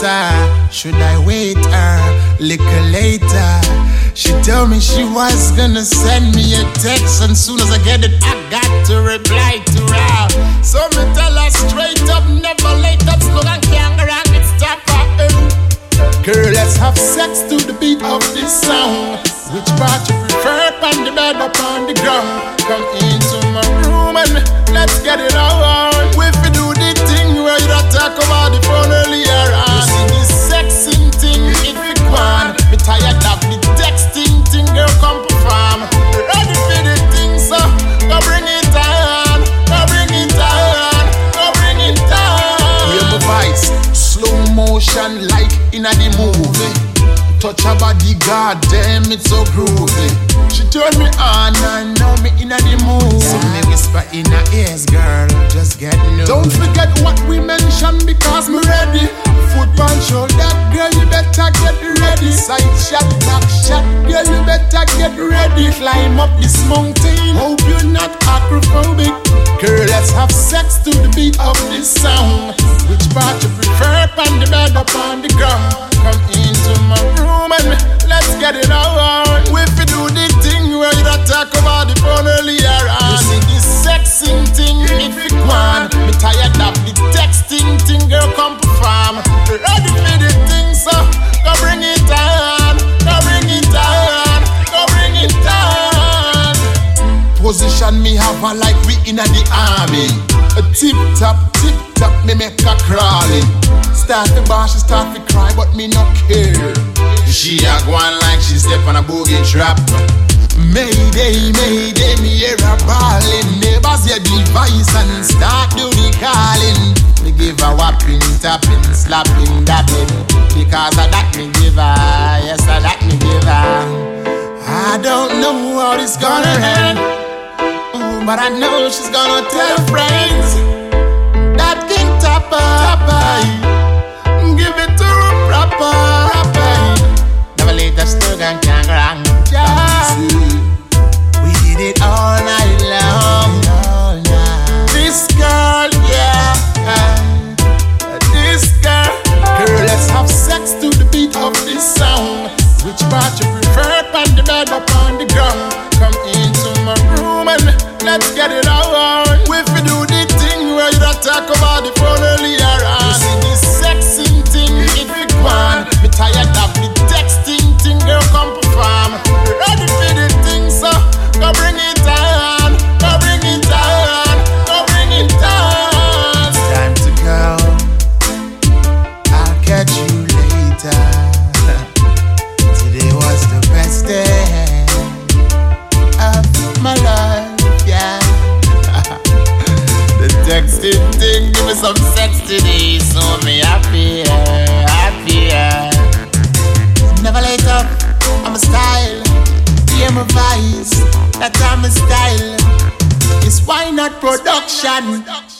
closer. Should I wait a little later? She told me she was gonna send me a text, and soon as I get it, I got to reply to her. So me tell her straight up, never late up, slogan can't go wrong, it's top of Girl, let's have sex to the beat of this song. Which part you prefer, on the bed or on the ground? Come into my room and let's get it on. If we do the thing where you don't talk about the phone earlier on. You see this sexing thing, if you want. Me tired of the texting thing, girl, come perform. Ready for the thing, so go bring it on. Go bring it on. Go bring it on. Hear my voice, slow motion like in a the movie. Touch her body, goddamn, it's so groovy. She turned me on and now me in the mood. So me whisper in her ears, girl, just get new. Don't forget what we mentioned because me ready. Foot on shoulder, girl, you better get ready. Side shot, back shot, girl, you better get ready. Climb up this mountain, hope you're not acrophobic. Girl, let's have sex to the beat of this song. Which part you prefer, on the bed or on the ground? Come into my room and let's get it on. If we do the thing where you don't talk about the phone earlier on. You see this sexing thing, if you want. Me tired of the texting thing, girl, come perform. Ready for the thing, so go bring it on. Go bring it on. Go bring it on. Position me have her like we in the army. A tip top, me make her crawling. Start to bar, she start to cry, but me no care. She a go on like she step on a boogie trap. Mayday, mayday, me hear her bawling. Neighbors hear the voice and start do the calling. Me give her whopping, tapping, slapping, dapping. Because of that me give her, yes, of that me give her. I don't know how this gonna end, but I know she's gonna tell her friends that King Topper, give it to her proper. Never let the slogan can't go wrong. We did it all night long. This girl, yeah, this girl. Girl, let's have sex to the beat of this song. Which part you prefer, on the bed or on the ground? Come into my room and let's get it on. If we do the thing where you don't talk about the phone earlier on. You see this sexing thing, if you want. Me tired of the texting thing, girl, come perform. Ready for the thing, so go bring it on. Go bring it on. Go bring it on. It's time to go. I'll catch you later. Today was the best day of my life, yeah. The texting thing, give me some sex today, so me happier. Never let up, I'm a style. Hear my voice, that I'm a style. It's Why Not Production.